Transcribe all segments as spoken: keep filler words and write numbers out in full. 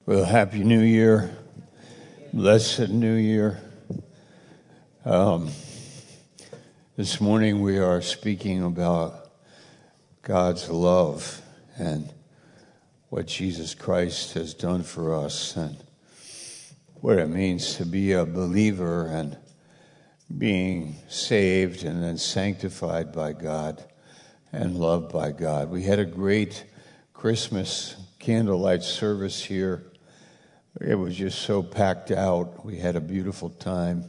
Well, Happy New Year. Blessed New Year. Um, this morning we are speaking about God's love and what Jesus Christ has done for us and what it means to be a believer and being saved and then sanctified by God and loved by God. We had a great Christmas candlelight service here. It was just so packed out. We had a beautiful time.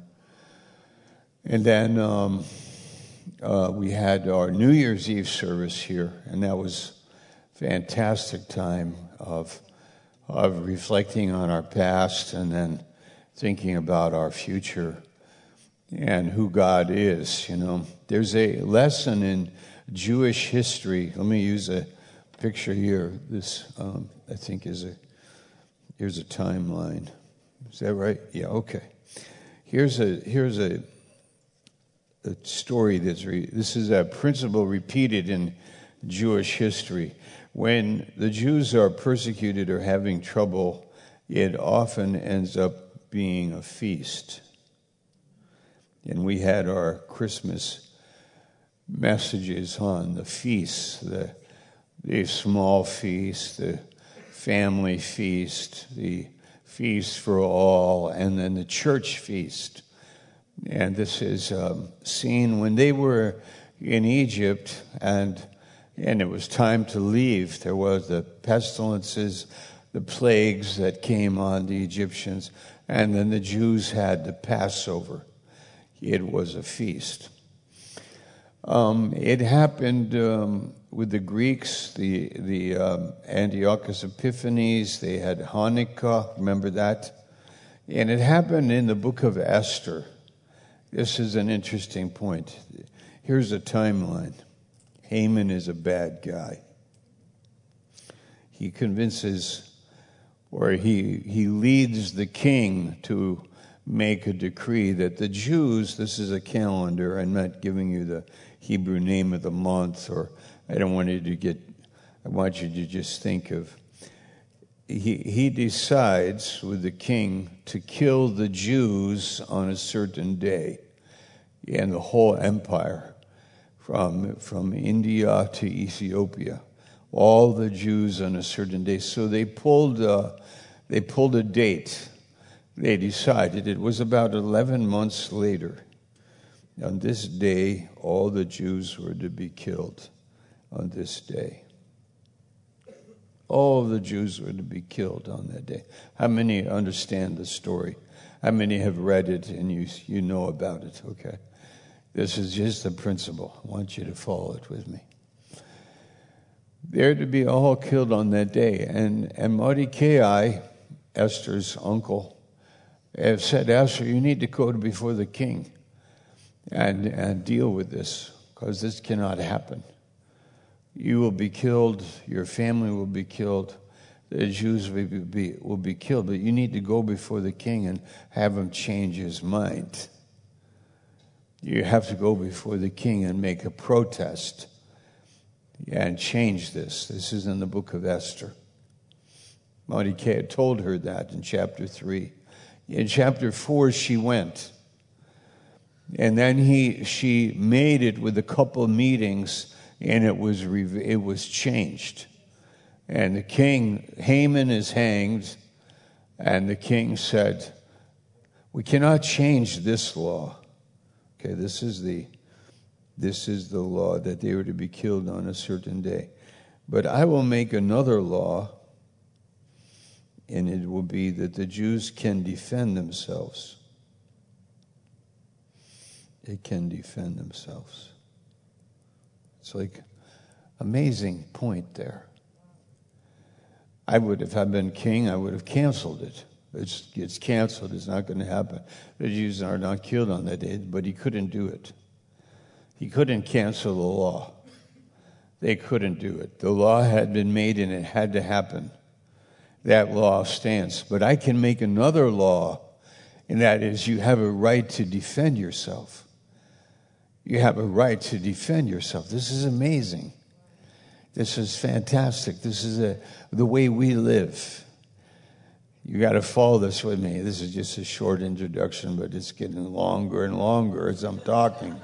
And then um, uh, we had our New Year's Eve service here, and that was a fantastic time of, of reflecting on our past and then thinking about our future and who God is, you know. There's a lesson in Jewish history. Let me use a picture here. This, um, I think, is a... Here's a timeline. Is that right? Yeah, okay. Here's a here's a, a story that's re, this is a principle repeated in Jewish history. When the Jews are persecuted or having trouble, it often ends up being a feast. And we had our Christmas messages on the feasts, the the small feast, the family feast, the feast for all, and then the church feast. And this is um, seen when they were in Egypt, and and it was time to leave. There was the pestilences, the plagues that came on the Egyptians, and then the Jews had the Passover. It was a feast. Um, it happened um, with the Greeks, the the um, Antiochus Epiphanes. They had Hanukkah, remember that? And it happened in the book of Esther. This is an interesting point. Here's a timeline. Haman is a bad guy. He convinces, or he he leads the king to make a decree that the Jews, this is a calendar, I'm not giving you the Hebrew name of the month, or I don't want you to get, I want you to just think of, he, he decides with the king to kill the Jews on a certain day, and the whole empire, from, from India to Ethiopia, all the Jews on a certain day. So they pulled, uh, they pulled a date. They decided it was about eleven months later. On this day, all the Jews were to be killed on this day. All the Jews were to be killed on that day. How many understand the story? How many have read it and you you know about it? Okay. This is just the principle. I want you to follow it with me. They're to be all killed on that day. And, and Mordecai, Esther's uncle, have said, Esther, you need to go before the king and, and deal with this, because this cannot happen. You will be killed, your family will be killed, the Jews will be, will be killed, but you need to go before the king and have him change his mind. You have to go before the king and make a protest and change this. This is in the book of Esther. Mordecai told her that in chapter three. In chapter four, she went. And then he, she made it with a couple of meetings, and it was it was changed. And the king, Haman, is hanged, and the king said, "We cannot change this law." Okay, this is the this is the law that they were to be killed on a certain day. But I will make another law, and it will be that the Jews can defend themselves. They can defend themselves. It's like amazing point there. I would, if I'd been king, I would have canceled it. It's, it's canceled. It's not going to happen. The Jews are not killed on that day, but he couldn't do it. He couldn't cancel the law. They couldn't do it. The law had been made and it had to happen. That law stands. But I can make another law, and that is you have a right to defend yourself. You have a right to defend yourself. This is amazing. This is fantastic. This is a, the way we live. You got to follow this with me. This is just a short introduction, but it's getting longer and longer as I'm talking.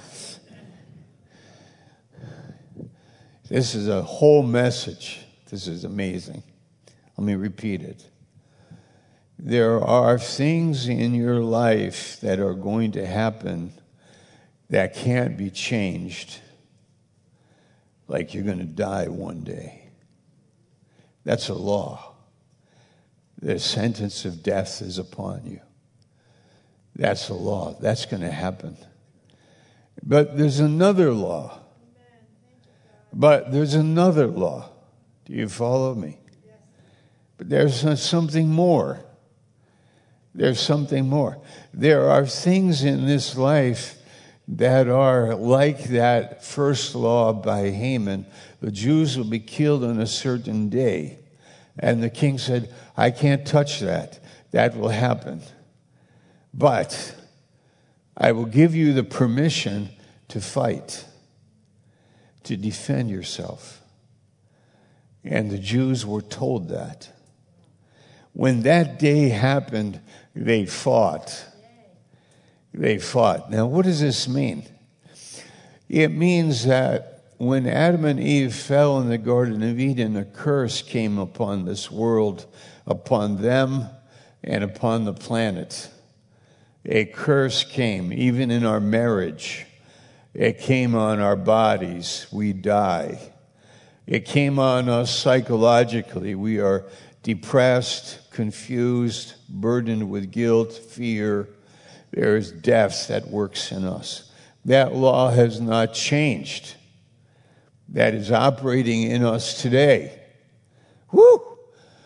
This is a whole message. This is amazing. Let me repeat it. There are things in your life that are going to happen that can't be changed, like you're going to die one day. That's a law. The sentence of death is upon you. That's a law. That's going to happen. But there's another law. But there's another law. Do you follow me? But there's something more. There's something more. There are things in this life that are like that first law by Haman. The Jews will be killed on a certain day. And the king said, I can't touch that. That will happen. But I will give you the permission to fight, to defend yourself. And the Jews were told that. When that day happened, they fought. They fought. Now, what does this mean? It means that when Adam and Eve fell in the Garden of Eden, a curse came upon this world, upon them, and upon the planet. A curse came, even in our marriage. It came on our bodies. We die. It came on us psychologically. We are depressed, confused, burdened with guilt, fear. There is death that works in us. That law has not changed. That is operating in us today. Woo!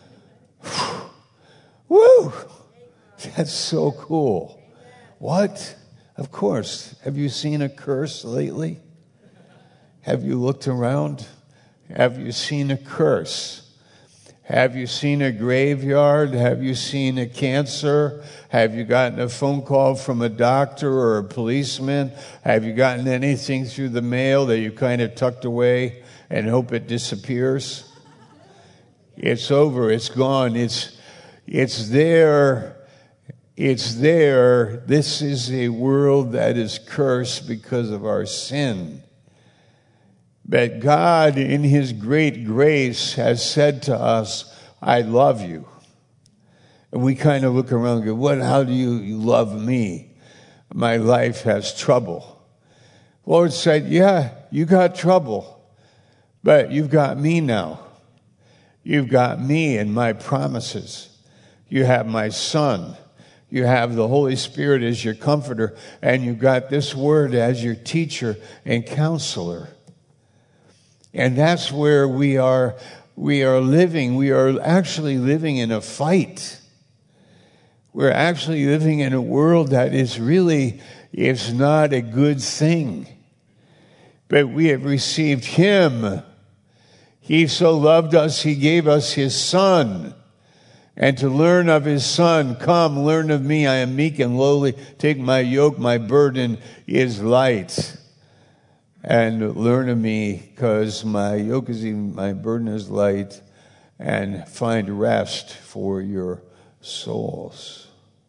Woo! That's so cool. What? Of course. Have you seen a curse lately? Have you looked around? Have you seen a curse? Have you seen a graveyard? Have you seen a cancer? Have you gotten a phone call from a doctor or a policeman? Have you gotten anything through the mail that you kind of tucked away and hope it disappears? It's over. It's gone. It's, it's there. It's there. This is a world that is cursed because of our sin. But God, in His great grace, has said to us, I love you. And we kind of look around and go, what, how do you, you love me? My life has trouble. The Lord said, yeah, you got trouble, but you've got me now. You've got me and my promises. You have my Son. You have the Holy Spirit as your comforter, and you've got this word as your teacher and counselor. And that's where we are, we are living. We are actually living in a fight. We're actually living in a world that is really, it's not a good thing. But we have received Him. He so loved us, He gave us His Son. And to learn of His Son, come, learn of me. I am meek and lowly. Take my yoke, my burden is light. And learn of me, because my yoke is even, my burden is light, and find rest for your souls.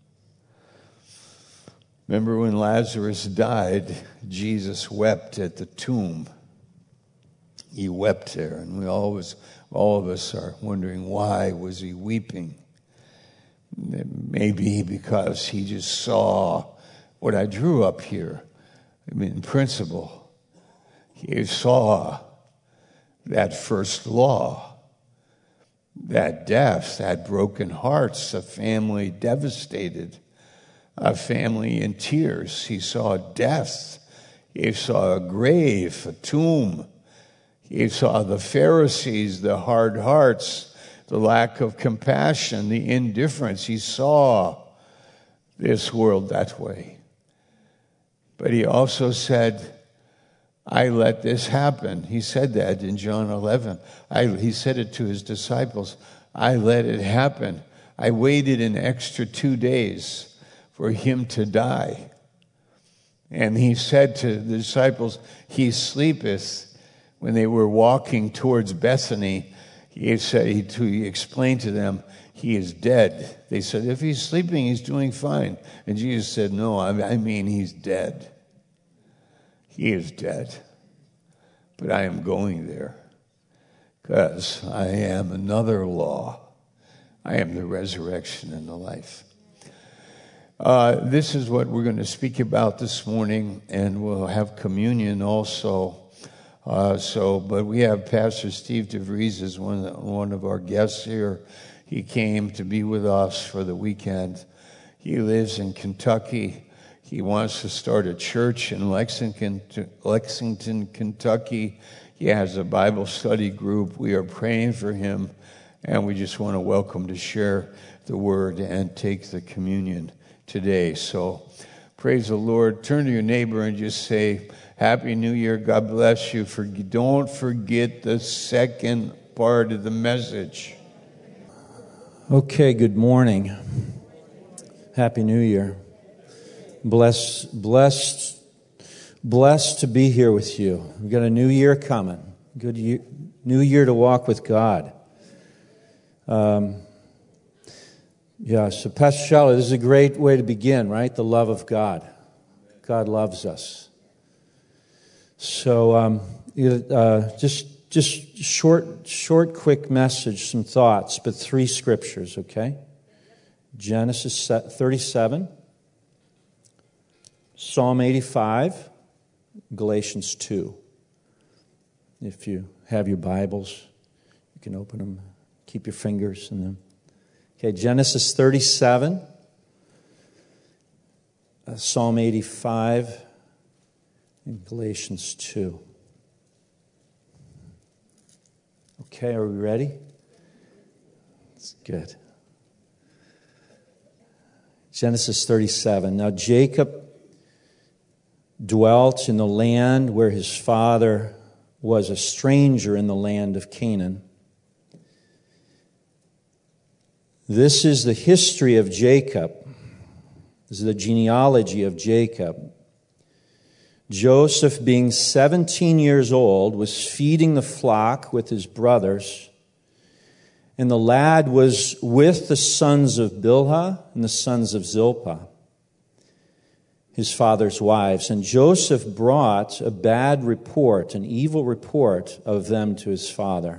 Remember when Lazarus died, Jesus wept at the tomb. He wept there, and we always, all of us are wondering, why was he weeping? Maybe because he just saw what I drew up here. I mean, in principle. He saw that first law, that death, that broken hearts, a family devastated, a family in tears. He saw death. He saw a grave, a tomb. He saw the Pharisees, the hard hearts, the lack of compassion, the indifference. He saw this world that way. But he also said, I let this happen. He said that in John eleven. I, he said it to his disciples. I let it happen. I waited an extra two days for him to die. And he said to the disciples, he sleepeth. When they were walking towards Bethany, he said, he, he explained to them, he is dead. They said, if he's sleeping, he's doing fine. And Jesus said, no, I mean he's dead. He is dead. But I am going there because I am another law. I am the resurrection and the life. Uh, this is what we're going to speak about this morning, and we'll have communion also. Uh, so, but we have Pastor Steve DeVries as one of, the, one of our guests here. He came to be with us for the weekend. He lives in Kentucky. He wants to start a church in Lexington, Lexington, Kentucky. He has a Bible study group. We are praying for him, and we just want to welcome to share the word and take the communion today. So, praise the Lord. Turn to your neighbor and just say, Happy New Year. God bless you. For, don't forget the second part of the message. Okay, good morning. Happy New Year. Blessed, blessed, blessed to be here with you. We've got a new year coming. Good year, new year to walk with God. Um, yeah, so Pastor Charlotte, this is a great way to begin, right? The love of God. God loves us. So, um, uh, just just short, short, quick message, some thoughts, but three scriptures, okay? Genesis thirty-seven, Psalm eighty-five, Galatians two. If you have your Bibles, you can open them, keep your fingers in them. Okay, Genesis thirty-seven, uh, Psalm eighty-five, and Galatians two. Okay, are we ready? That's good. Genesis thirty-seven. Now Jacob dwelt in the land where his father was a stranger in the land of Canaan. This is the history of Jacob. This is the genealogy of Jacob. Joseph, being seventeen years old, was feeding the flock with his brothers, and the lad was with the sons of Bilhah and the sons of Zilpah, his father's wives. And Joseph brought a bad report, an evil report of them to his father.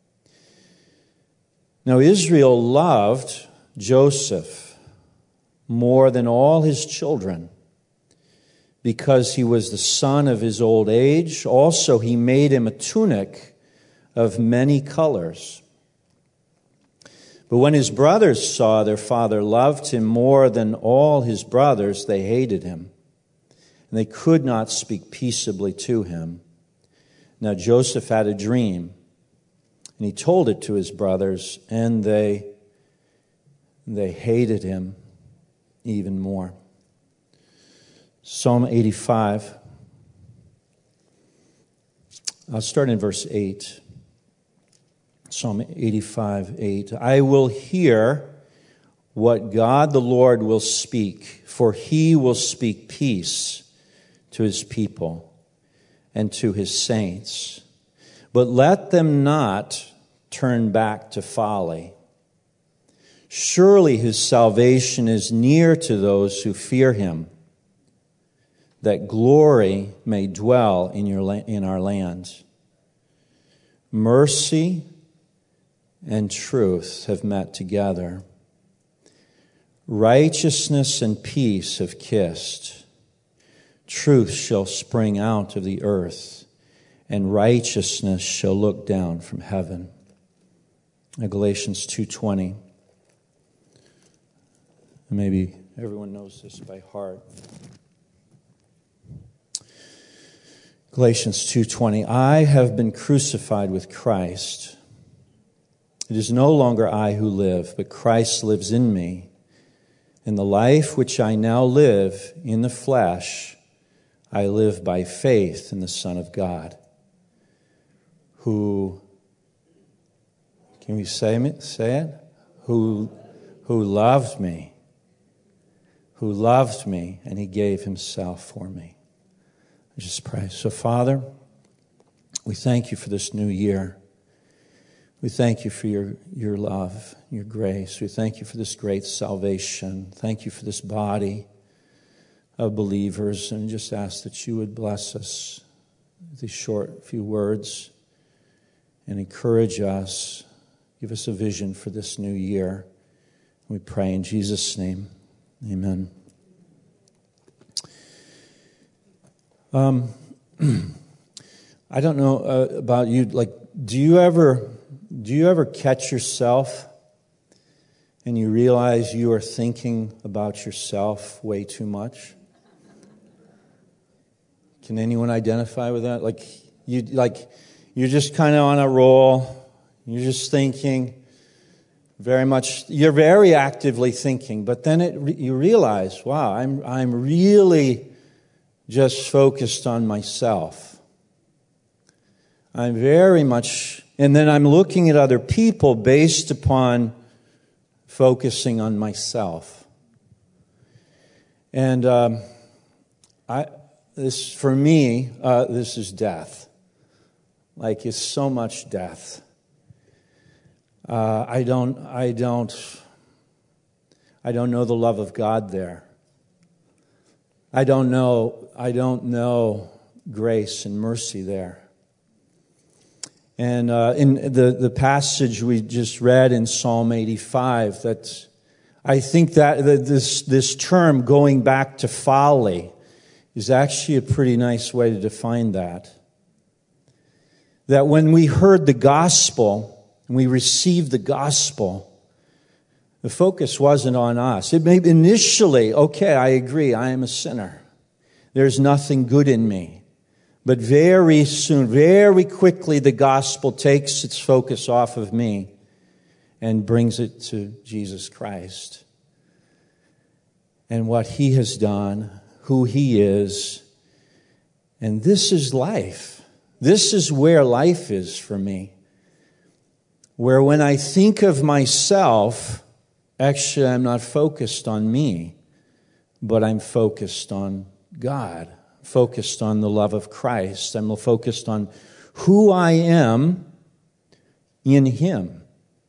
Now Israel loved Joseph more than all his children, because he was the son of his old age. Also, he made him a tunic of many colors. But when his brothers saw their father loved him more than all his brothers, they hated him, and they could not speak peaceably to him. Now Joseph had a dream, and he told it to his brothers, and they, they hated him even more. Psalm eighty-five. I'll start in verse eight. Psalm eighty-five, eight. I will hear what God the Lord will speak, for he will speak peace to his people and to his saints. But let them not turn back to folly. Surely his salvation is near to those who fear him, that glory may dwell in your in our land. Mercy and truth have met together. Righteousness and peace have kissed. Truth shall spring out of the earth, and righteousness shall look down from heaven. Galatians two twenty. Maybe everyone knows this by heart. Galatians two twenty, I have been crucified with Christ. It is no longer I who live, but Christ lives in me. In the life which I now live in the flesh, I live by faith in the Son of God, who, can we say it? Say it? Who, who loved me, who loved me, and he gave himself for me. Just pray. So, Father, we thank you for this new year. We thank you for your, your love, your grace. We thank you for this great salvation. Thank you for this body of believers, and just ask that you would bless us with these short few words and encourage us. Give us a vision for this new year. We pray in Jesus' name. Amen. Um, I don't know uh, about you. Like, do you ever, do you ever catch yourself and you realize you are thinking about yourself way too much? Can anyone identify with that? Like you, like you're just kind of on a roll. You're just thinking very much. You're very actively thinking, but then it, you realize, wow, I'm I'm really just focused on myself. I'm very much, and then I'm looking at other people based upon focusing on myself. And um, I. This, for me, uh, this is death. Like, it's so much death. Uh, I don't, I don't, I don't know the love of God there. I don't know, I don't know grace and mercy there. And uh, in the, the passage we just read in Psalm eighty-five, that I think that this this term going back to folly is actually a pretty nice way to define that. That when we heard the gospel, and we received the gospel, the focus wasn't on us. It may initially, okay, I agree, I am a sinner. There's nothing good in me. But very soon, very quickly, the gospel takes its focus off of me and brings it to Jesus Christ. And what he has done, who he is. And this is life. This is where life is for me. Where when I think of myself, actually I'm not focused on me, but I'm focused on God, focused on the love of Christ. I'm focused on who I am in him.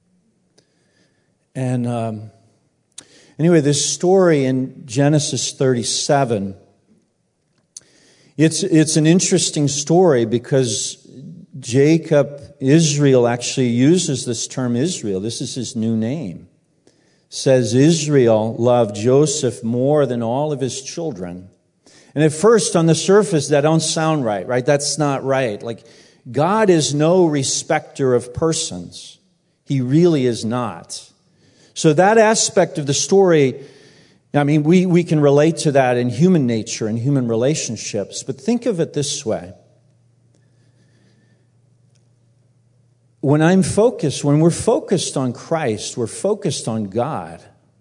And um Anyway, this story in Genesis thirty-seven, it's it's an interesting story because Jacob, Israel, actually uses this term Israel. This is his new name. Says Israel loved Joseph more than all of his children. And at first, on the surface, that don't sound right, right? That's not right. Like, God is no respecter of persons. He really is not. So that aspect of the story, I mean, we, we can relate to that in human nature and human relationships. But think of it this way. When I'm focused, when we're focused on Christ, we're focused on God,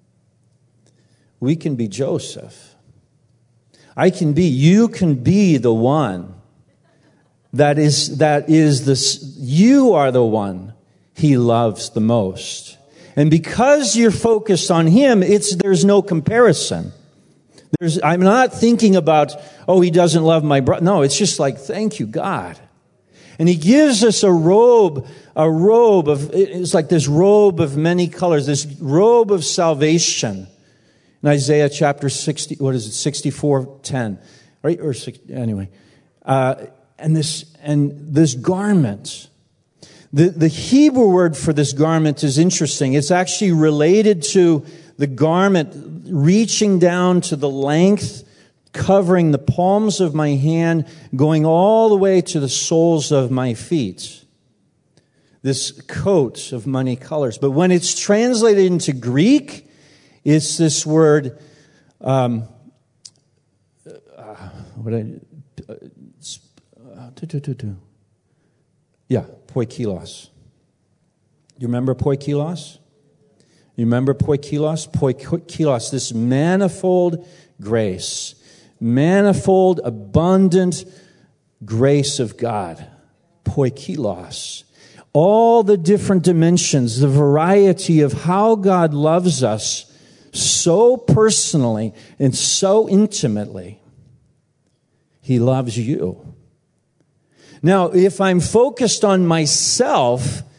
we can be Joseph. I can be, you can be the one that is, that is this, you are the one he loves the most. And because you're focused on him, it's there's no comparison. There's, I'm not thinking about, oh, he doesn't love my brother. No, it's just like, thank you, God. And he gives us a robe, a robe of, it's like this robe of many colors, this robe of salvation. In Isaiah chapter sixty, what is it, sixty-four ten, right? Or anyway, uh, and this and this garment. The, the Hebrew word for this garment is interesting. It's actually related to the garment reaching down to the length, covering the palms of my hand, going all the way to the soles of my feet. This coat of many colors. But when it's translated into Greek, it's this word, um, uh, what I, uh, uh, do, do, do, do. Yeah, poikilos. You remember poikilos? You remember poikilos? Poikilos, this manifold grace. Manifold, abundant grace of God. Poikilos. All the different dimensions, the variety of how God loves us so personally and so intimately. He loves you. Now, if I'm focused on myself,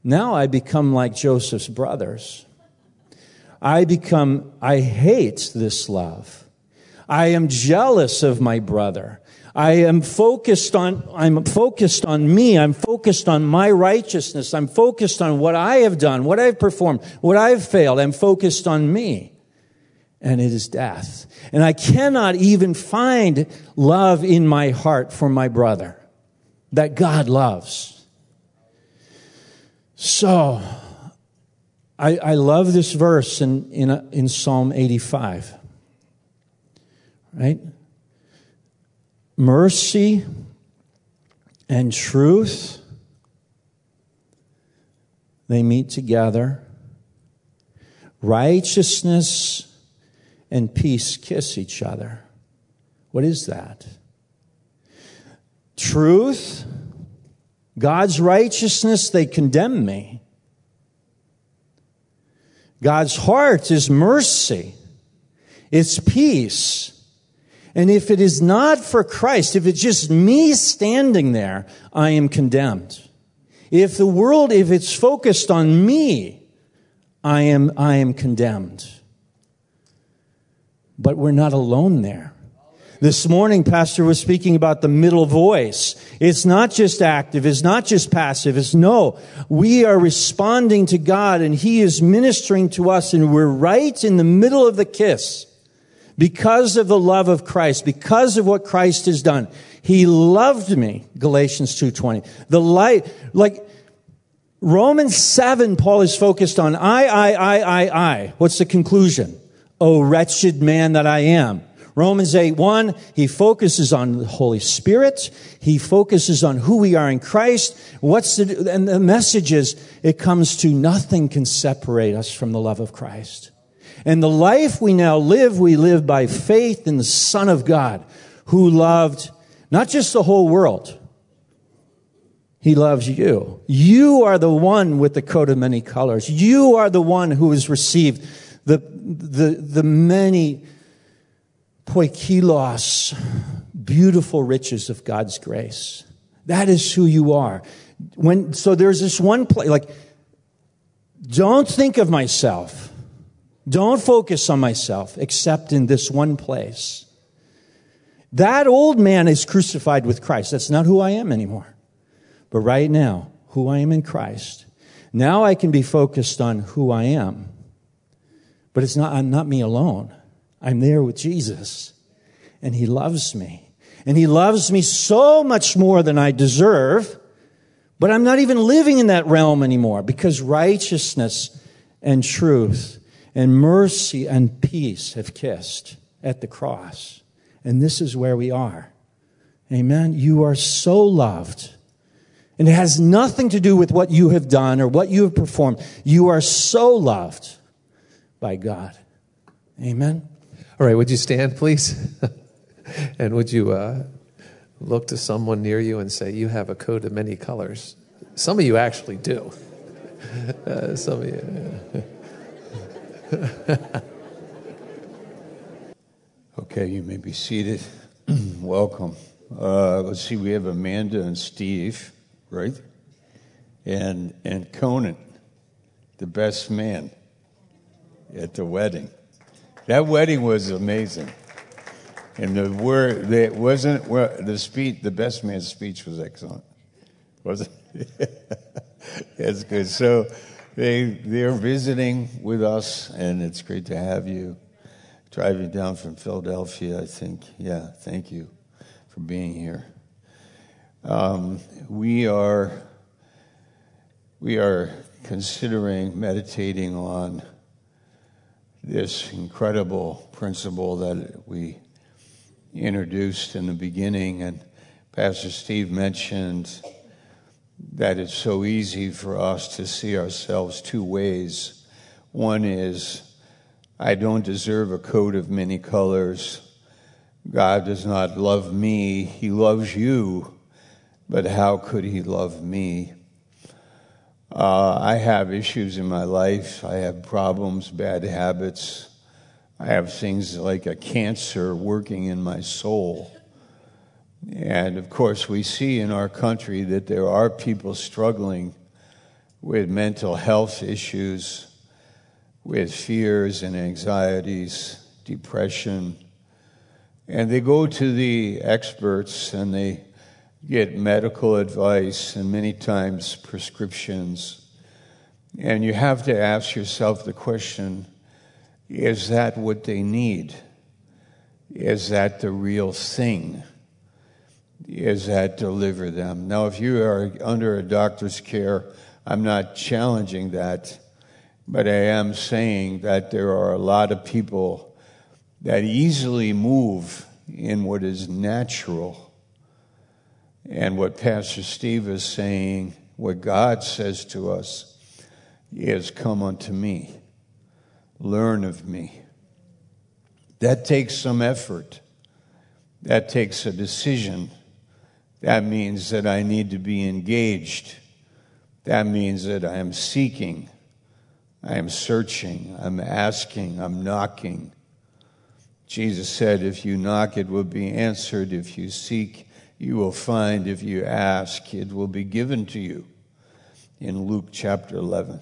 Now I become like Joseph's brothers. I become, I hate this love. I am jealous of my brother. I am focused on, I'm focused on me. I'm focused on my righteousness. I'm focused on what I have done, what I've performed, what I've failed. I'm focused on me. And it is death. And I cannot even find love in my heart for my brother that God loves. So, I, I love this verse in, in, in Psalm eighty-five. Right? Mercy and truth, they meet together. Righteousness and peace kiss each other. What is that? Truth, God's righteousness, they condemn me. God's heart is mercy. It's peace. And if it is not for Christ, if it's just me standing there, I am condemned. If the world, if it's focused on me, I am, I am condemned. But we're not alone there. This morning, Pastor was speaking about the middle voice. It's not just active. It's not just passive. It's no. We are responding to God, and He is ministering to us, and we're right in the middle of the kiss. Because of the love of Christ, because of what Christ has done. He loved me, Galatians two twenty. The light, like Romans seven, Paul is focused on I, I, I, I, I. What's the conclusion? Oh, wretched man that I am. Romans eight one, he focuses on the Holy Spirit. He focuses on who we are in Christ. What's the, and the message is, it comes to nothing can separate us from the love of Christ. And the life we now live, we live by faith in the Son of God, who loved not just the whole world. He loves you. You are the one with the coat of many colors. You are the one who has received the, the, the many poikilos, beautiful riches of God's grace. That is who you are. When, so there's this one place, like, don't think of myself. Don't focus on myself, except in this one place. That old man is crucified with Christ. That's not who I am anymore. But right now, who I am in Christ. Now I can be focused on who I am. But it's not, I'm not me alone. I'm there with Jesus. And He loves me. And He loves me so much more than I deserve. But I'm not even living in that realm anymore, because righteousness and truth and mercy and peace have kissed at the cross. And this is where we are. Amen. You are so loved. And it has nothing to do with what you have done or what you have performed. You are so loved by God. Amen. All right, would you stand, please? And would you uh, look to someone near you and say, you have a coat of many colors? Some of you actually do. Uh, some of you... Okay, you may be seated. Welcome. Uh, let's see, we have Amanda and Steve, right? And and Conan, the best man at the wedding. That wedding was amazing. And the word that wasn't well, the speech, the best man's speech was excellent. Was it? That's good. So they they're visiting with us, and it's great to have you. Driving down from Philadelphia, I think. Yeah, thank you for being here. Um, we are we are considering meditating on this incredible principle that we introduced in the beginning, and Pastor Steve mentioned that it's so easy for us to see ourselves two ways. One is, I don't deserve a coat of many colors. God does not love me. He loves you, but how could He love me? Uh, I have issues in my life. I have problems, bad habits. I have things like a cancer working in my soul. And of course, we see in our country that there are people struggling with mental health issues, with fears and anxieties, depression. And they go to the experts and they get medical advice and many times prescriptions. And you have to ask yourself the question, is that what they need? Is that the real thing? Is that deliver them? Now, if you are under a doctor's care, I'm not challenging that, but I am saying that there are a lot of people that easily move in what is natural. And what Pastor Steve is saying, what God says to us, is come unto me, learn of me. That takes some effort. That takes a decision. That means that I need to be engaged. That means that I am seeking, I am searching, I'm asking, I'm knocking. Jesus said, if you knock, it will be answered. If you seek, you will find. If you ask, it will be given to you. In Luke chapter eleven.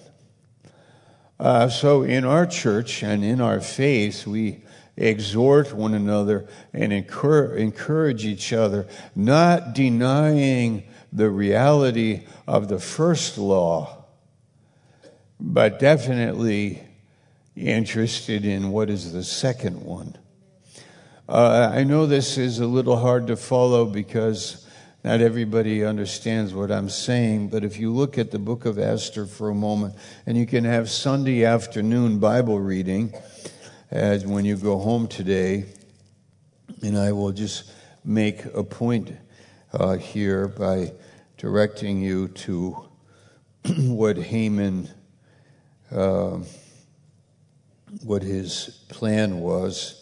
Uh, so in our church and in our faith, we exhort one another and encourage, encourage each other, not denying the reality of the first law, but definitely interested in what is the second one. Uh, I know this is a little hard to follow because not everybody understands what I'm saying, but if you look at the book of Esther for a moment, and you can have Sunday afternoon Bible reading as when you go home today, and I will just make a point uh, here by directing you to what Haman, uh, what his plan was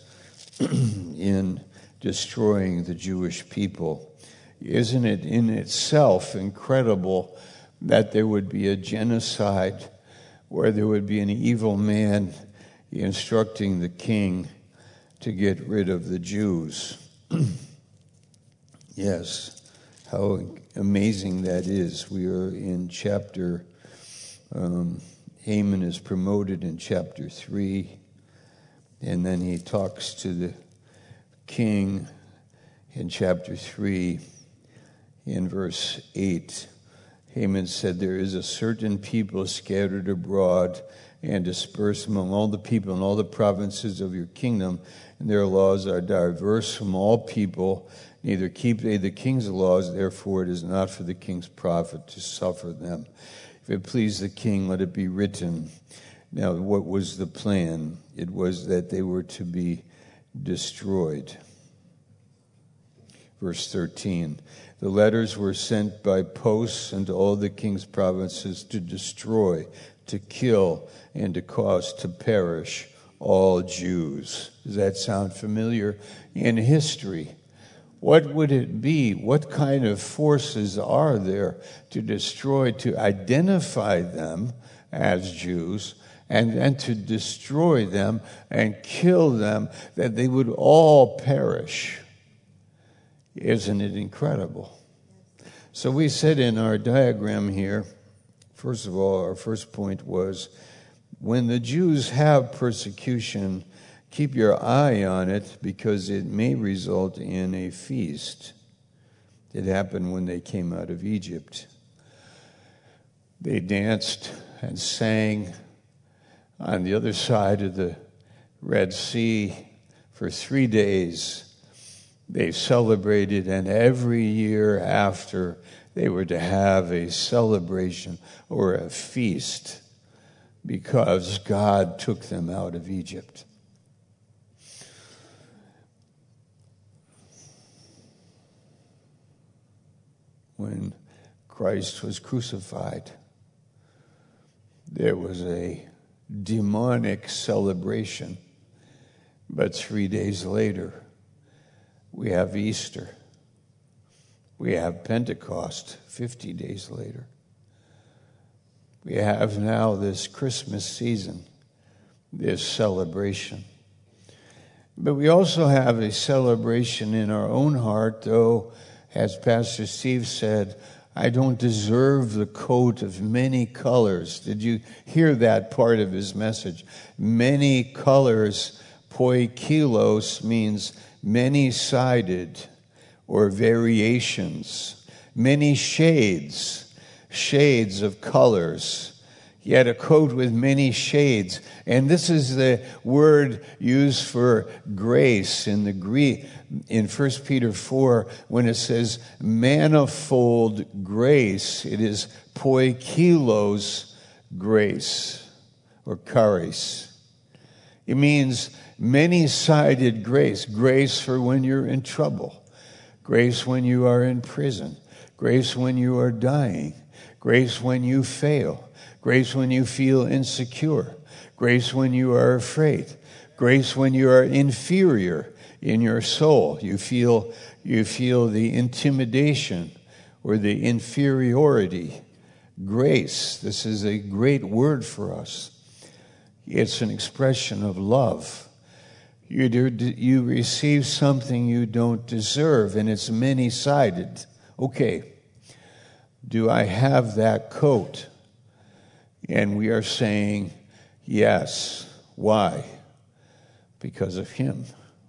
in destroying the Jewish people. Isn't it in itself incredible that there would be a genocide where there would be an evil man instructing the king to get rid of the Jews? Yes, how amazing that is. We are in chapter, um, Haman is promoted in chapter three, and then he talks to the king in chapter three. In verse eight, Haman said, there is a certain people scattered abroad and dispersed among all the people in all the provinces of your kingdom, and their laws are diverse from all people. Neither keep they the king's laws, therefore it is not for the king's profit to suffer them. If it please the king, let it be written. Now, what was the plan? It was that they were to be destroyed. Verse thirteen, the letters were sent by posts into all the king's provinces to destroy, to kill, and to cause to perish all Jews. Does that sound familiar in history? What would it be? What kind of forces are there to destroy, to identify them as Jews, and then to destroy them and kill them, that they would all perish? Isn't it incredible? So we said in our diagram here, first of all, our first point was, when the Jews have persecution, keep your eye on it because it may result in a feast. It happened when they came out of Egypt. They danced and sang on the other side of the Red Sea for three days. They celebrated, and every year after, they were to have a celebration or a feast because God took them out of Egypt. When Christ was crucified, there was a demonic celebration, but three days later, we have Easter. We have Pentecost fifty days later. We have now this Christmas season, this celebration. But we also have a celebration in our own heart, though, as Pastor Steve said, I don't deserve the coat of many colors. Did you hear that part of his message? Many colors, poikilos, means many-sided or variations. Many shades, shades of colors. He had a coat with many shades. And this is the word used for grace in the Greek, in First Peter four, when it says manifold grace. It is poikilos grace, or charis. It means many-sided grace. Grace for when you're in trouble. Grace when you are in prison. Grace when you are dying. Grace when you fail. Grace when you feel insecure. Grace when you are afraid. Grace when you are inferior in your soul. You feel, you feel the intimidation or the inferiority. Grace, this is a great word for us. It's an expression of love. You, do, you receive something you don't deserve, and it's many-sided. Okay, do I have that coat? And we are saying, yes. Why? Because of him.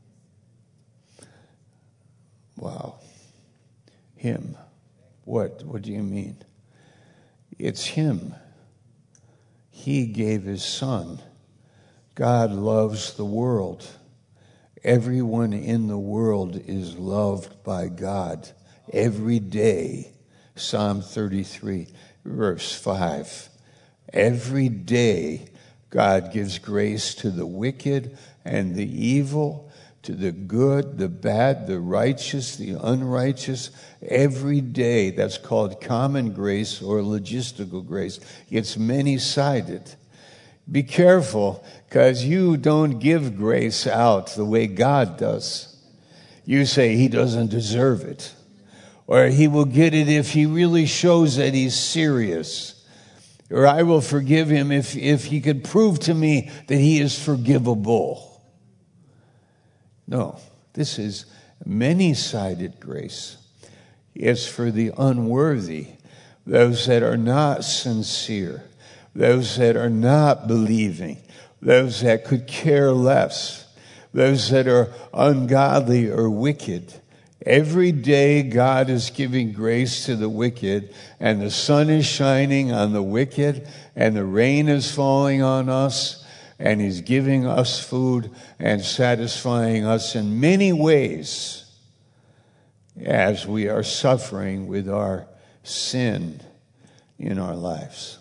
Wow. Him. What? What do you mean? It's him. He gave his son. God loves the world. Everyone in the world is loved by God every day. Psalm thirty-three, verse five. Every day, God gives grace to the wicked and the evil, to the good, the bad, the righteous, the unrighteous. Every day, that's called common grace or logistical grace. It's many-sided. Be careful, because you don't give grace out the way God does. You say he doesn't deserve it, or he will get it if he really shows that he's serious. Or I will forgive him if, if he could prove to me that he is forgivable. No, this is many-sided grace. It's for the unworthy, those that are not sincere, those that are not believing, those that could care less, those that are ungodly or wicked. Every day God is giving grace to the wicked, and the sun is shining on the wicked, and the rain is falling on us, and he's giving us food and satisfying us in many ways as we are suffering with our sin in our lives.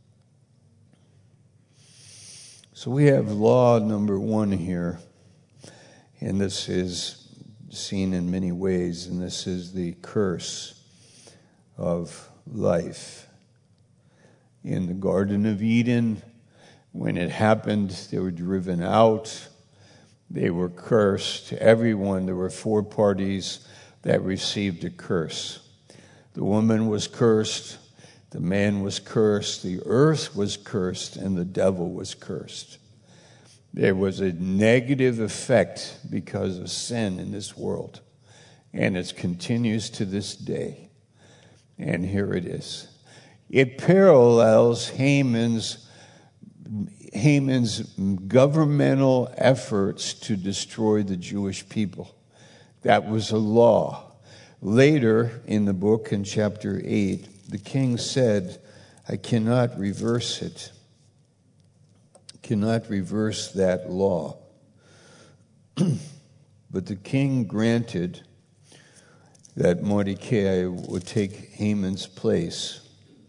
So we have law number one here, and this is seen in many ways, and this is the curse of life. In the Garden of Eden, when it happened, they were driven out. They were cursed. Everyone, there were four parties that received a curse. The woman was cursed, the man was cursed, the earth was cursed, and the devil was cursed. There was a negative effect because of sin in this world, and it continues to this day. And here it is. It parallels Haman's, Haman's governmental efforts to destroy the Jewish people. That was a law. Later in the book, in chapter eight, the king said, I cannot reverse it. Cannot reverse that law. But the king granted that Mordecai would take Haman's place,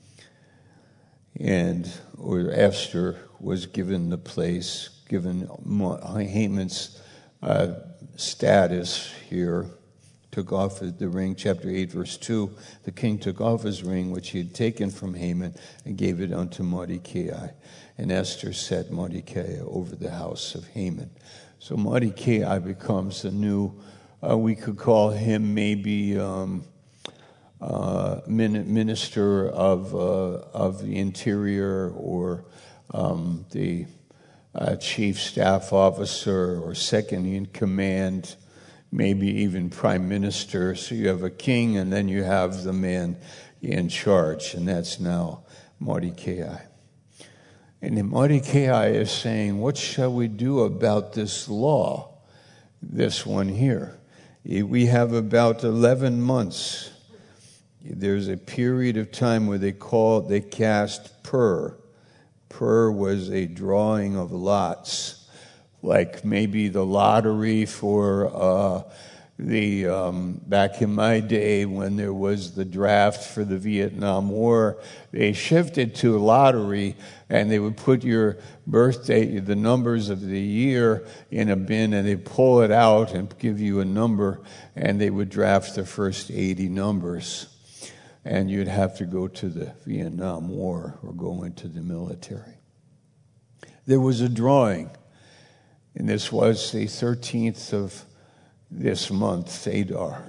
and or Esther was given the place, given Haman's uh, status here, took off the ring. Chapter eight, verse two, the king took off his ring, which he had taken from Haman, and gave it unto Mordecai. And Esther set Mordecai over the house of Haman. So Mordecai becomes the new, uh, we could call him maybe um, uh, minister of uh, of the interior, or um, the uh, chief staff officer, or second in command, maybe even prime minister. So you have a king, and then you have the man. in charge, and that's now Mordecai. And then Mordecai is saying, what shall we do about this law, this one here? We have about eleven months. There's a period of time where they call, they cast pur. Pur was a drawing of lots, like maybe the lottery for uh, the, um, back in my day when there was the draft for the Vietnam War, they shifted to a lottery and they would put your birthday, the numbers of the year in a bin and they'd pull it out and give you a number and they would draft the first eighty numbers. And you'd have to go to the Vietnam War or go into the military. There was a drawing, and this was the thirteenth of this month, Adar.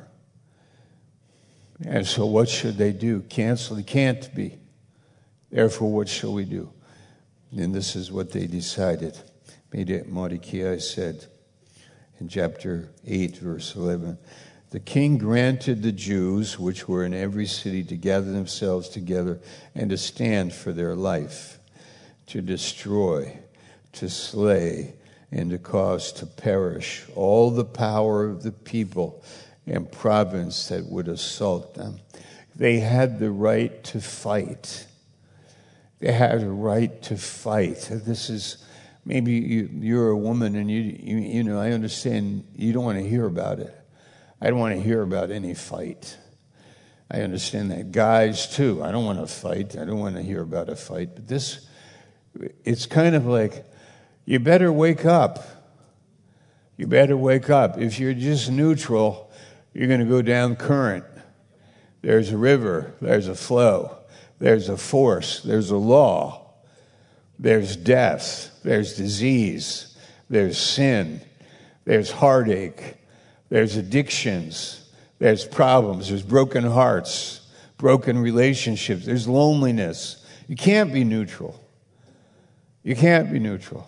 And so what should they do? Cancel? It can't be. Therefore, what shall we do? And this is what they decided. Mordecai said in chapter eight, verse eleven, the king granted the Jews, which were in every city, to gather themselves together and to stand for their life, to destroy, to slay, and to cause to perish all the power of the people and province that would assault them. They had the right to fight. They had a right to fight. This is, maybe you, you're a woman and you, you, you know, I understand you don't want to hear about it. I don't want to hear about any fight. I understand that. Guys, too, I don't want to fight. I don't want to hear about a fight. But this, it's kind of like, you better wake up. You better wake up. If you're just neutral, you're going to go down current. There's a river. There's a flow. There's a force. There's a law. There's death. There's disease. There's sin. There's heartache. There's addictions, there's problems, there's broken hearts, broken relationships, there's loneliness. You can't be neutral. You can't be neutral.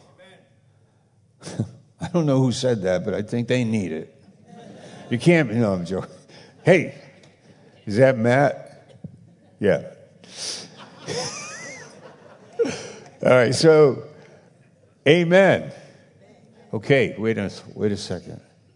I don't know who said that, but I think they need it. You can't be, no, I'm joking. Hey, is that Matt? Yeah. All right, so, amen. Okay, wait a, wait a second.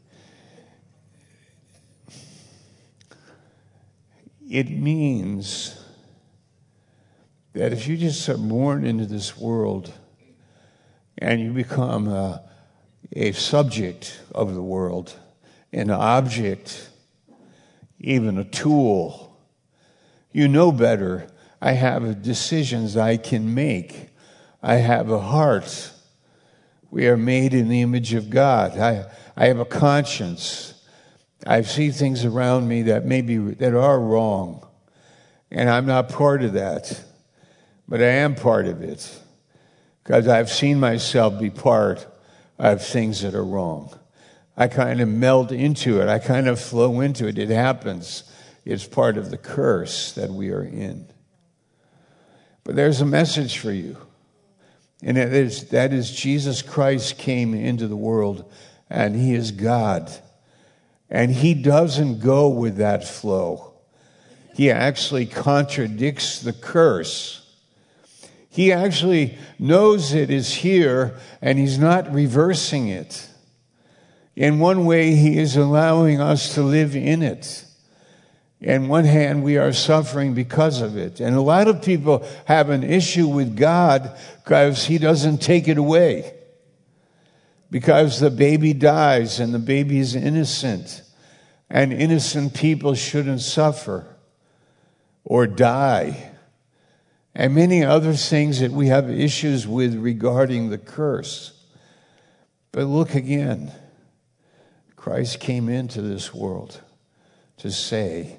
It means that if you just are born into this world and you become a, a subject of the world, an object, even a tool, you know better. I have decisions I can make. I have a heart. We are made in the image of God. I, I have a conscience. I see things around me that maybe that are wrong, and I'm not part of that, but I am part of it because I've seen myself be part of things that are wrong. I kind of meld into it. I kind of flow into it. It happens. It's part of the curse that we are in. But there's a message for you, and it is, that is Jesus Christ came into the world, and He is God. And He doesn't go with that flow. He actually contradicts the curse. He actually knows it is here, and He's not reversing it. In one way, He is allowing us to live in it. In one hand, we are suffering because of it. And a lot of people have an issue with God because He doesn't take it away. Because the baby dies and the baby is innocent. And innocent people shouldn't suffer or die. And many other things that we have issues with regarding the curse. But look again. Christ came into this world to say,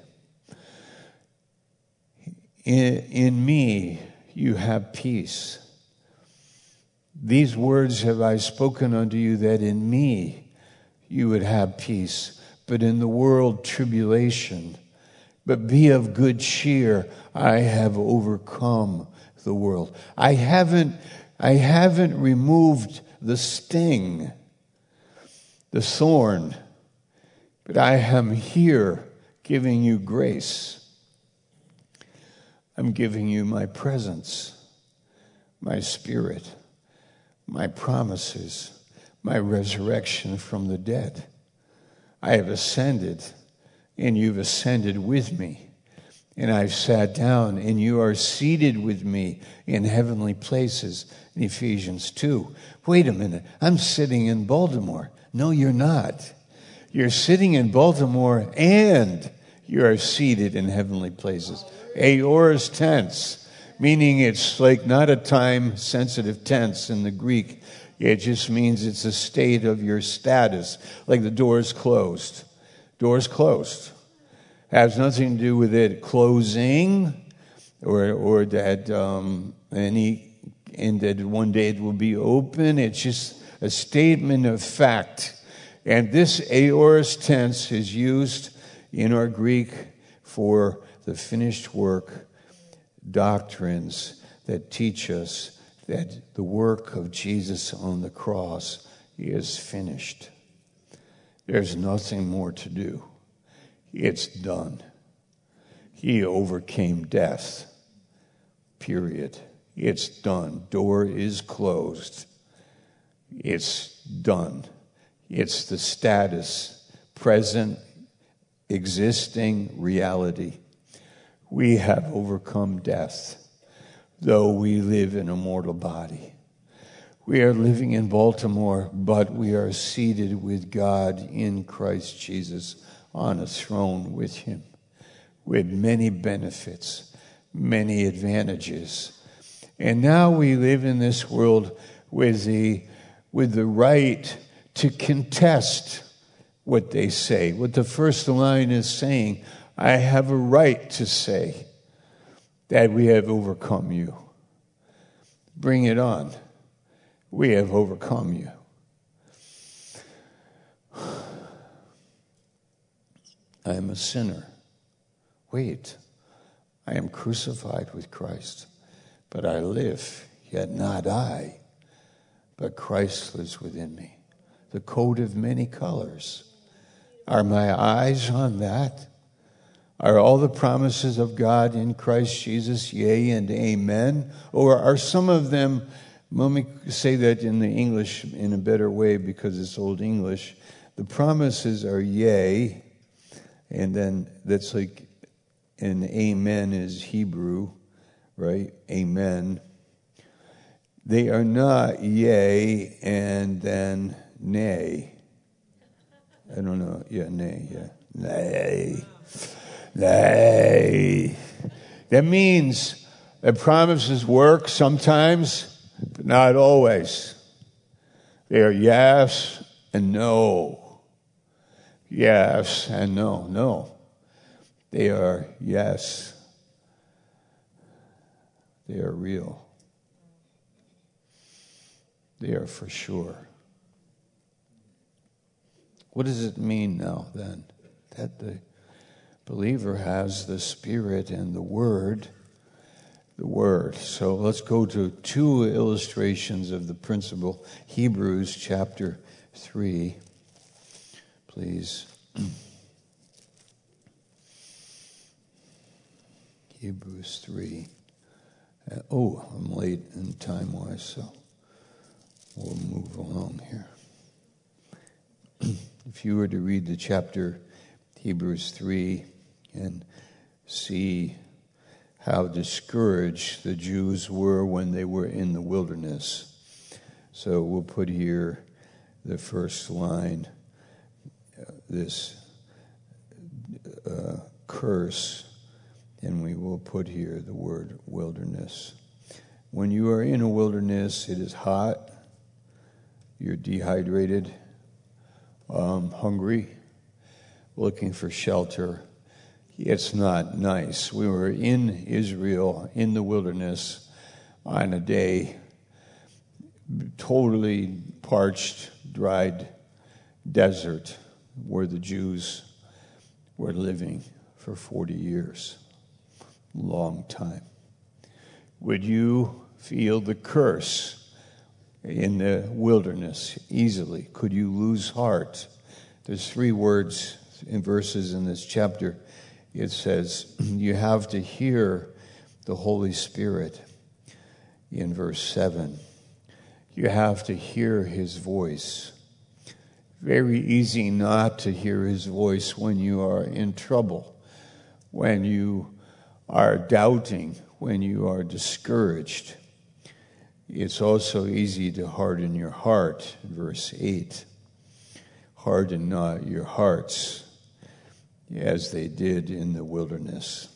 in, in me you have peace. These words have I spoken unto you, that in me you would have peace, but in the world tribulation. But be of good cheer, I have overcome the world. I haven't, I haven't removed the sting, the thorn, but I am here giving you grace. I'm giving you my presence, my spirit, my promises, my resurrection from the dead. I have ascended, and you've ascended with me. And I've sat down, and you are seated with me in heavenly places. In Ephesians two. Wait a minute, I'm sitting in Baltimore. No, you're not. You're sitting in Baltimore, and you are seated in heavenly places. Aorist tense, meaning it's like not a time-sensitive tense in the Greek. It just means it's a state of your status, like the door's closed. Door's closed. Has nothing to do with it closing or or that um, any and that one day it will be open. It's just a statement of fact. And this aorist tense is used in our Greek for the finished work doctrines that teach us that the work of Jesus on the cross is finished. There's nothing more to do. It's done. He overcame death. Period. It's done. Door is closed. It's done. It's the status, present, existing reality. We have overcome death, though we live in a mortal body. We are living in Baltimore, but we are seated with God in Christ Jesus on a throne with him, with many benefits, many advantages. And now we live in this world with the with the right to contest what they say. What the first line is saying, I have a right to say that we have overcome you. Bring it on. We have overcome you. I am a sinner. Wait, I am crucified with Christ, but I live, yet not I, but Christ lives within me. The coat of many colors. Are my eyes on that? Are all the promises of God in Christ Jesus yea and amen? Or are some of them, let me say that in the English in a better way because it's Old English. The promises are yea, and then that's like, and amen is Hebrew, right? Amen. They are not yea and then nay. I don't know. Yeah, nay, yeah. Nay. Nay. That means that promises work sometimes, but not always. They are yes and no. Yes and no. No. They are yes. They are real. They are for sure. What does it mean now then? That the believer has the Spirit and the Word. The Word. So let's go to two illustrations of the principle. Hebrews chapter three, please. Hebrews three. Uh, oh, I'm late in time-wise, so we'll move along here. If you were to read the chapter Hebrews three and see how discouraged the Jews were when they were in the wilderness. So we'll put here the first line, uh, this uh, curse, and we will put here the word wilderness. When you are in a wilderness, it is hot, you're dehydrated, um, hungry, looking for shelter. It's not nice. We were in Israel, in the wilderness, on a day, totally parched, dried desert, where the Jews were living for forty years. Long time. Would you feel the curse in the wilderness easily? Could you lose heart? There's three words in verses in this chapter. It says, you have to hear the Holy Spirit in verse seven. You have to hear his voice. Very easy not to hear his voice when you are in trouble, when you are doubting, when you are discouraged. It's also easy to harden your heart, verse eight. Harden not your hearts as they did in the wilderness.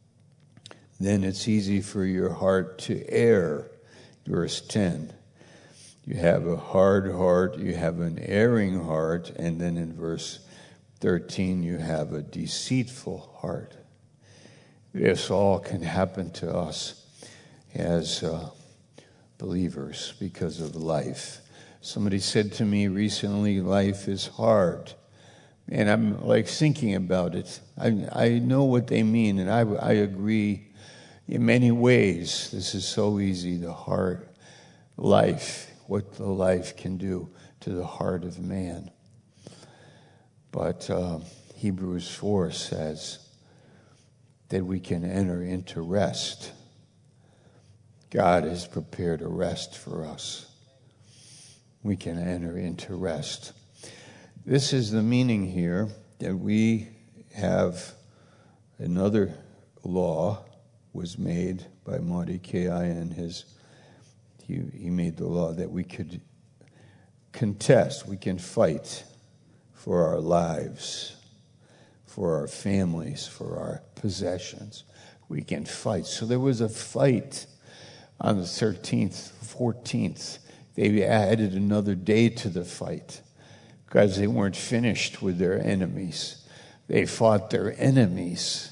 Then it's easy for your heart to err, verse ten. You have a hard heart, you have an erring heart, and then in verse thirteen you have a deceitful heart. This all can happen to us as uh, believers because of life. Somebody said to me recently, life is hard. And I'm like thinking about it. I, I know what they mean, and I, I agree in many ways. This is so easy, the heart, life, what the life can do to the heart of man. But uh, Hebrews four says that we can enter into rest. God has prepared a rest for us. We can enter into rest. This is the meaning here, that we have another law was made by Mordecai and his, he, he made the law that we could contest, we can fight for our lives, for our families, for our possessions. We can fight. So there was a fight on the thirteenth, fourteenth. They added another day to the fight because they weren't finished with their enemies. They fought their enemies.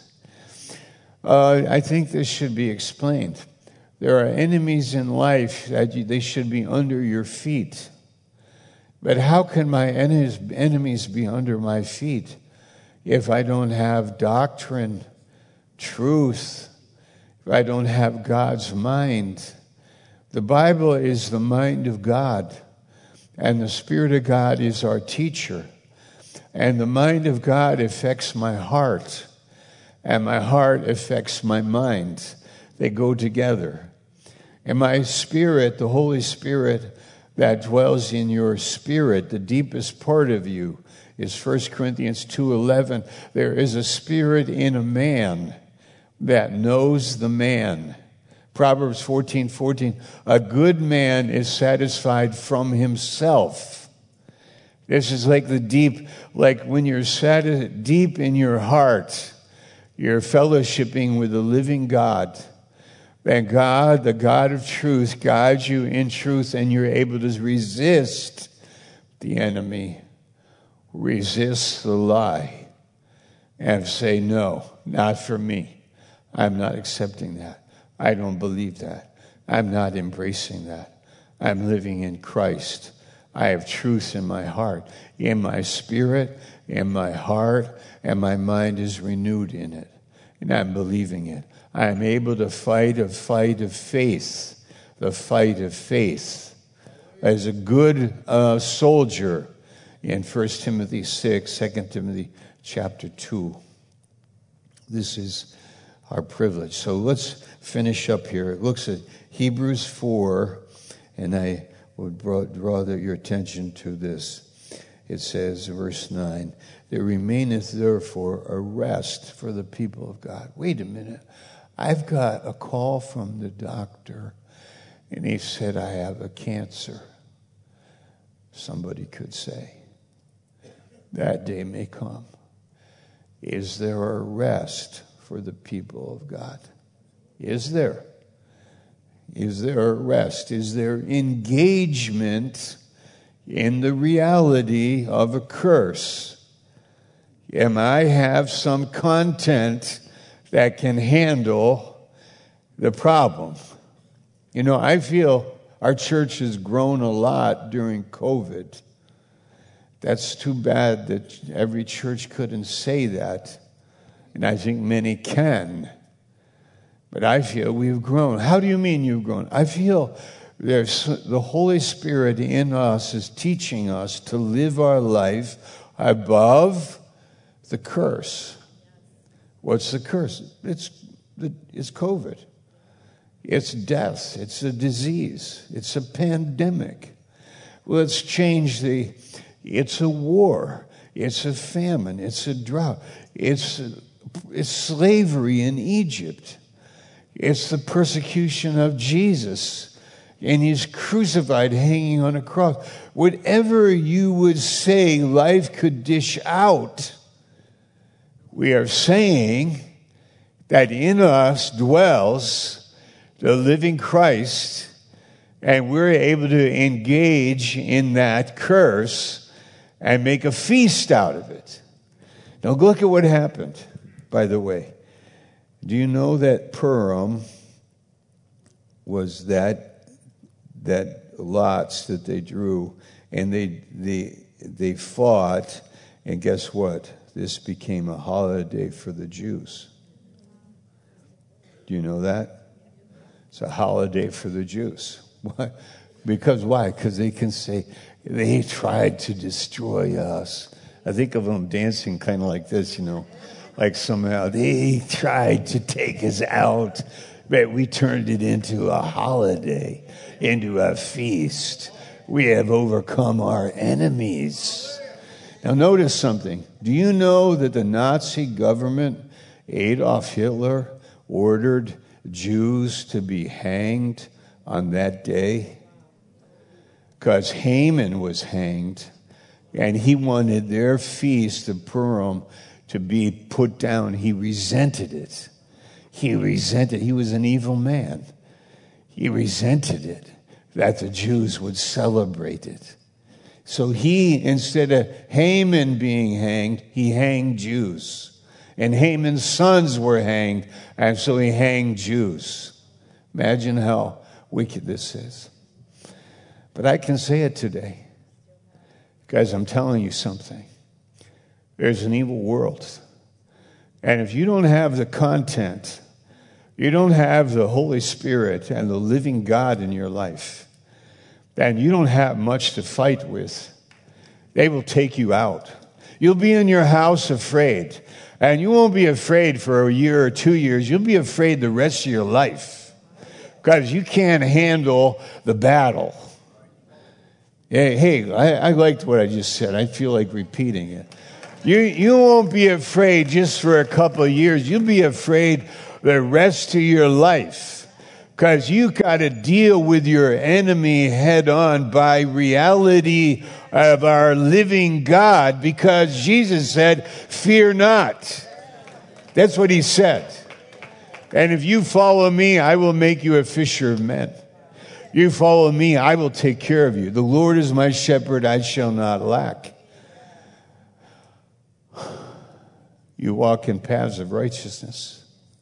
Uh, I think this should be explained. There are enemies in life that you, they should be under your feet. But how can my enemies, enemies be under my feet if I don't have doctrine, truth, if I don't have God's mind? The Bible is the mind of God, and the Spirit of God is our teacher. And the mind of God affects my heart, and my heart affects my mind. They go together. And my spirit, the Holy Spirit that dwells in your spirit, the deepest part of you, is First Corinthians two eleven. There is a spirit in a man that knows the man. Proverbs fourteen fourteen. A good man is satisfied from himself. This is like the deep, like when you're sat deep in your heart, you're fellowshipping with the living God. And God, the God of truth, guides you in truth, and you're able to resist the enemy, resist the lie, and say, no, not for me. I'm not accepting that. I don't believe that. I'm not embracing that. I'm living in Christ. I have truth in my heart, in my spirit, in my heart, and my mind is renewed in it. And I'm believing it. I am able to fight a fight of faith, the fight of faith. As a good uh, soldier in First Timothy six, Second Timothy chapter two. This is our privilege. So let's finish up here. It looks at Hebrews four, and I would draw, draw the, your attention to this. It says, verse nine, there remaineth therefore a rest for the people of God. Wait a minute. I've got a call from the doctor, and he said I have a cancer. Somebody could say, that day may come. Is there a rest for the people of God? Is there? Is there a rest? Is there engagement in the reality of a curse? Am I have some content that can handle the problem? You know, I feel our church has grown a lot during COVID. That's too bad that every church couldn't say that. And I think many can. But I feel we've grown. How do you mean you've grown? I feel there's the Holy Spirit in us is teaching us to live our life above the curse. What's the curse? It's it's COVID. It's death. It's a disease. It's a pandemic. Let's change the, it's a war. It's a famine. It's a drought. It's, it's slavery in Egypt. It's the persecution of Jesus. And he's crucified, hanging on a cross. Whatever you would say life could dish out, we are saying that in us dwells the living Christ, and we're able to engage in that curse and make a feast out of it. Now look at what happened, by the way. Do you know that Purim was that that lots that they drew, and they they they fought, and guess what? This became a holiday for the Jews. Do you know that? It's a holiday for the Jews. Why? Because why? Because they can say, they tried to destroy us. I think of them dancing kind of like this, you know, like somehow they tried to take us out, but we turned it into a holiday, into a feast. We have overcome our enemies. Now notice something. Do you know that the Nazi government, Adolf Hitler, ordered Jews to be hanged on that day? Because Haman was hanged, and he wanted their feast of Purim to be put down. He resented it. He resented. He was an evil man. He resented it that the Jews would celebrate it. So he, instead of Haman being hanged, he hanged Jews. And Haman's sons were hanged, and so he hanged Jews. Imagine how wicked this is. But I can say it today. Guys, I'm telling you something. There's an evil world. And if you don't have the content, you don't have the Holy Spirit and the living God in your life, then you don't have much to fight with. They will take you out. You'll be in your house afraid. And you won't be afraid for a year or two years. You'll be afraid the rest of your life. Because you can't handle the battle. Hey, hey I, I liked what I just said. I feel like repeating it. You, you won't be afraid just for a couple of years. You'll be afraid the rest of your life. Because you got to deal with your enemy head on by reality of our living God. Because Jesus said, fear not. That's what he said. And if you follow me, I will make you a fisher of men. You follow me, I will take care of you. The Lord is my shepherd, I shall not lack. You walk in paths of righteousness.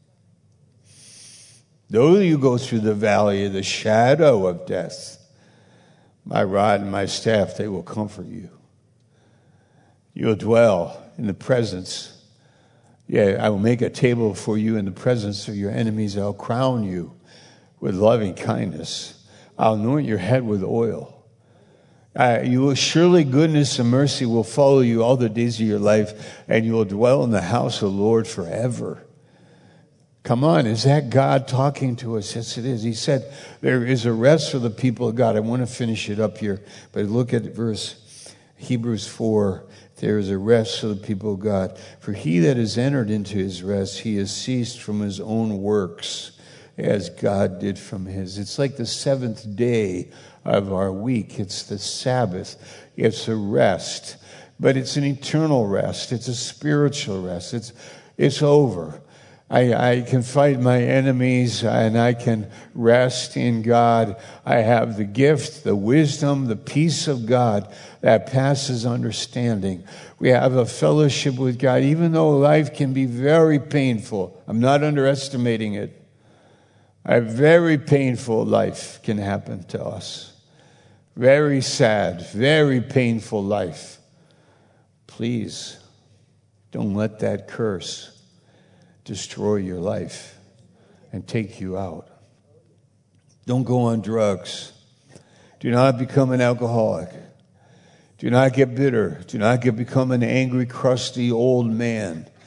Though you go through the valley of the shadow of death, my rod and my staff, they will comfort you. You'll dwell in the presence. Yeah, I will make a table for you in the presence of your enemies. I'll crown you with loving kindness. I'll anoint your head with oil. Uh, you will surely goodness and mercy will follow you all the days of your life, and you will dwell in the house of the Lord forever. Come on, is that God talking to us? Yes, it is. He said there is a rest for the people of God. I want to finish it up here, but look at verse Hebrews four. There is a rest for the people of God. For he that has entered into his rest, he has ceased from his own works, as God did from his. It's like the seventh day of our week. It's the Sabbath. It's a rest. But it's an eternal rest. It's a spiritual rest. It's it's over. I, I can fight my enemies and I can rest in God. I have the gift, the wisdom, the peace of God that passes understanding. We have a fellowship with God, even though life can be very painful. I'm not underestimating it. A very painful life can happen to us. Very sad, very painful life. Please, don't let that curse destroy your life and take you out. Don't go on drugs. Do not become an alcoholic. Do not get bitter. Do not get become an angry, crusty old man.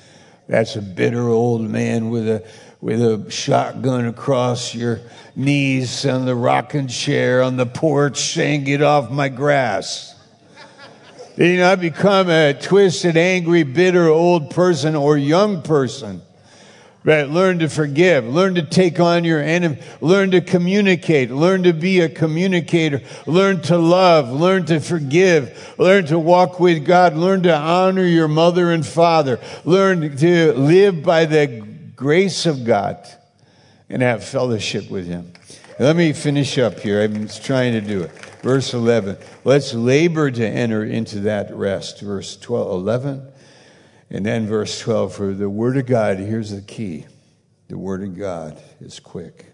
That's a bitter old man with a with a shotgun across your knees on the rocking chair on the porch saying, "Get off my grass." Then you not become a twisted, angry, bitter old person or young person. Right? Learn to forgive. Learn to take on your enemy. Learn to communicate. Learn to be a communicator. Learn to love. Learn to forgive. Learn to walk with God. Learn to honor your mother and father. Learn to live by the grace of God and have fellowship with Him. Let me finish up here. I'm trying to do it. Verse eleven. Let's labor to enter into that rest. Verse twelve, eleven. And then verse twelve, for the Word of God, here's the key. The Word of God is quick.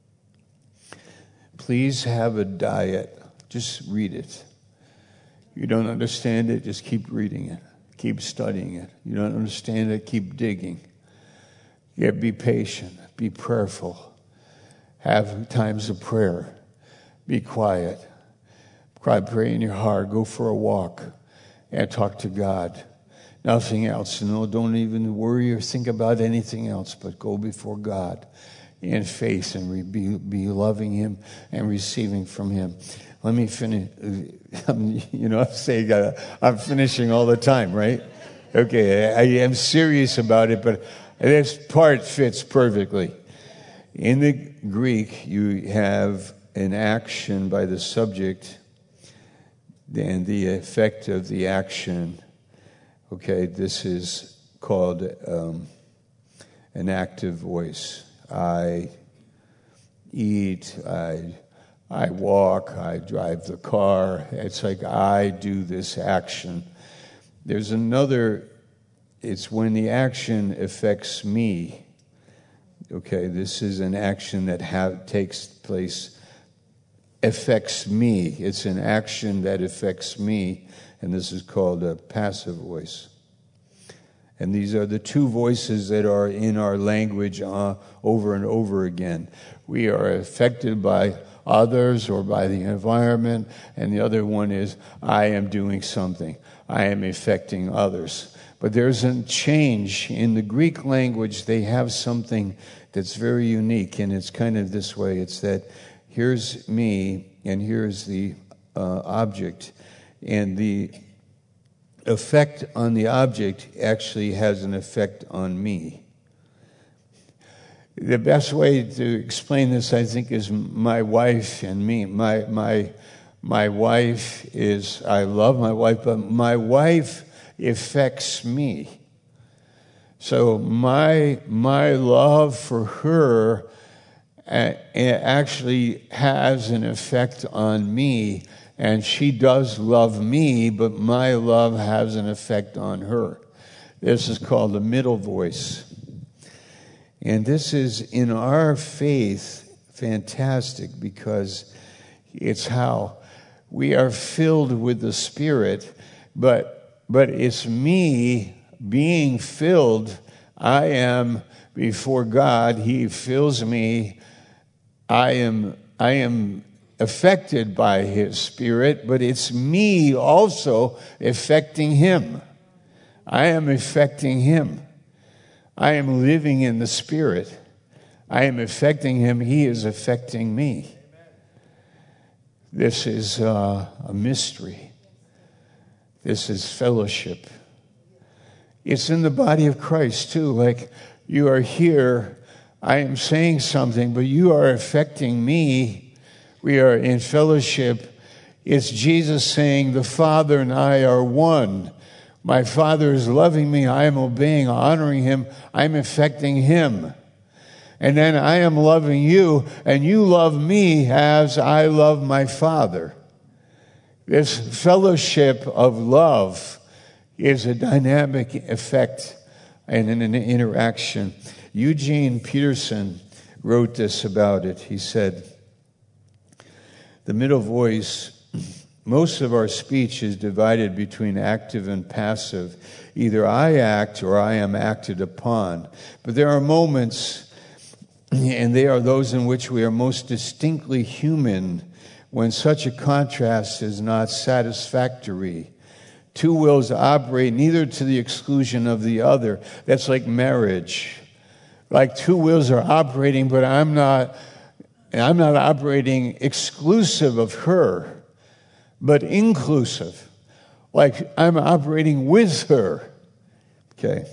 Please have a diet. Just read it. You don't understand it, just keep reading it. Keep studying it. You don't understand it, keep digging. Yeah, be patient. Be prayerful. Have times of prayer. Be quiet. Cry, pray in your heart. Go for a walk and talk to God. Nothing else. No, don't even worry or think about anything else, but go before God in faith and re- be, be loving Him and receiving from Him. Let me finish. You know, I'm saying uh, I'm finishing all the time, right? Okay, I, I am serious about it, but this part fits perfectly. In the Greek, you have an action by the subject and the effect of the action. Okay, this is called um, an active voice. I eat, I I walk, I drive the car. It's like I do this action. There's another, it's when the action affects me. Okay, this is an action that have, takes place, affects me. It's an action that affects me. And this is called a passive voice. And these are the two voices that are in our language uh, over and over again. We are affected by others or by the environment. And the other one is, I am doing something. I am affecting others. But there's a change. In the Greek language, they have something that's very unique. And it's kind of this way. It's that here's me and here's the uh, object. And the effect on the object actually has an effect on me. The best way to explain this, I think, is my wife and me. My my my wife is, I love my wife, but my wife affects me. So my my love for her actually has an effect on me. And she does love me, but my love has an effect on her. This is called the middle voice. And this is, in our faith, fantastic because it's how we are filled with the Spirit, but but it's me being filled. I am before God. He fills me. I am I am affected by His Spirit, but it's me also affecting Him. I am affecting Him. I am living in the Spirit. I am affecting Him. He is affecting me. This is uh, a mystery. This is fellowship. It's in the body of Christ too. Like you are here, I am saying something, but you are affecting me. We are in fellowship. It's Jesus saying, the Father and I are one. My Father is loving me. I am obeying, honoring Him. I'm affecting Him. And then I am loving you, and you love me as I love my Father. This fellowship of love is a dynamic effect and an interaction. Eugene Peterson wrote this about it. He said, the middle voice, most of our speech is divided between active and passive. Either I act or I am acted upon. But there are moments, and they are those in which we are most distinctly human, when such a contrast is not satisfactory Two wills operate neither to the exclusion of the other. That's like marriage. Like two wills are operating, but I'm not, I'm not operating exclusive of her, but inclusive. Like I'm operating with her. Okay.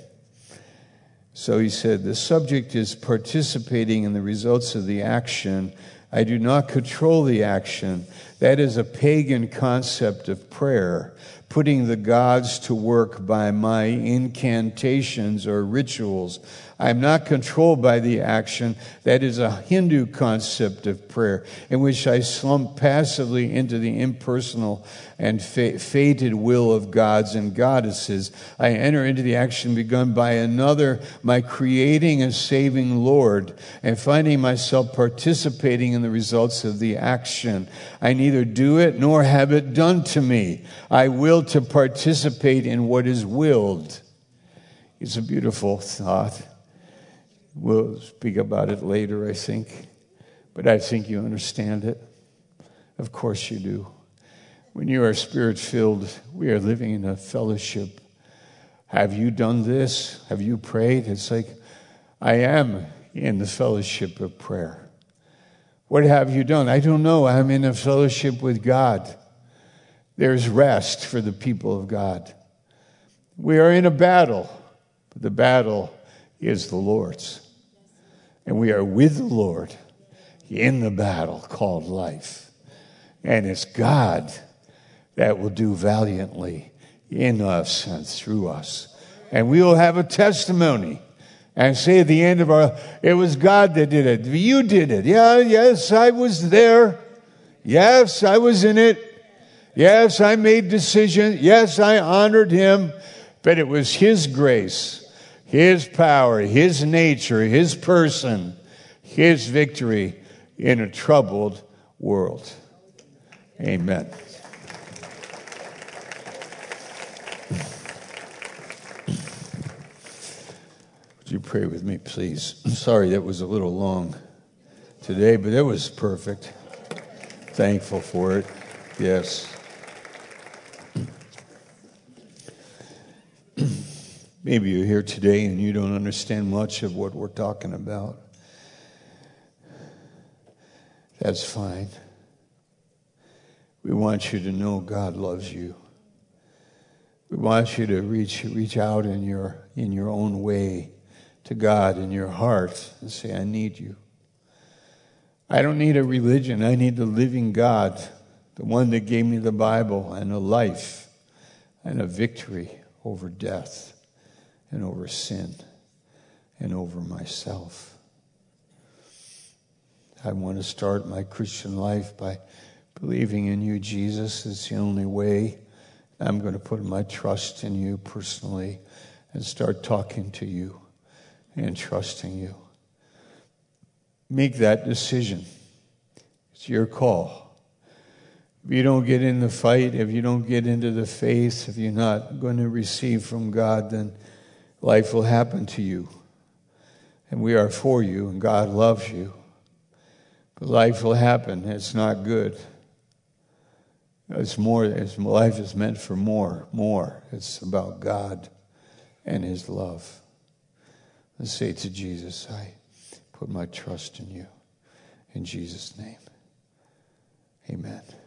So he said, the subject is participating in the results of the action. I do not control the action. That is a pagan concept of prayer, putting the gods to work by my incantations or rituals. I am not controlled by the action. That is a Hindu concept of prayer, in which I slump passively into the impersonal and fa- fated will of gods and goddesses. I enter into the action begun by another, my creating and saving Lord, and finding myself participating in the results of the action. I neither do it nor have it done to me. I will to participate in what is willed. It's a beautiful thought. We'll speak about it later, I think. But I think you understand it. Of course you do. When you are Spirit-filled, we are living in a fellowship. Have you done this? Have you prayed? It's like, I am in the fellowship of prayer. What have you done? I don't know. I'm in a fellowship with God. There's rest for the people of God. We are in a battle, but the battle is the Lord's. And we are with the Lord in the battle called life. And it's God that will do valiantly in us and through us. And we will have a testimony and say at the end of our, it was God that did it. You did it. Yeah, yes, I was there. Yes, I was in it. Yes, I made decisions. Yes, I honored him. But it was his grace, his power, his nature, his person, his victory in a troubled world. Amen. Would you pray with me, please? I'm sorry that was a little long today, but it was perfect. Thankful for it. Yes. Maybe you're here today and you don't understand much of what we're talking about. That's fine. We want you to know God loves you. We want you to reach reach out in your in your own way to God in your heart and say, I need you. I don't need a religion. I need the living God, the one that gave me the Bible and a life and a victory over death and over sin and over myself. I want to start my Christian life by believing in you, Jesus. It's the only way. I'm going to put my trust in you personally and start talking to you and trusting you. Make that decision. It's your call. If you don't get in the fight, if you don't get into the faith, if you're not going to receive from God, then life will happen to you. And we are for you, and God loves you. But life will happen. It's not good. It's more. It's, life is meant for more, more. It's about God and his love. Let's say to Jesus, I put my trust in you. In Jesus' name, amen.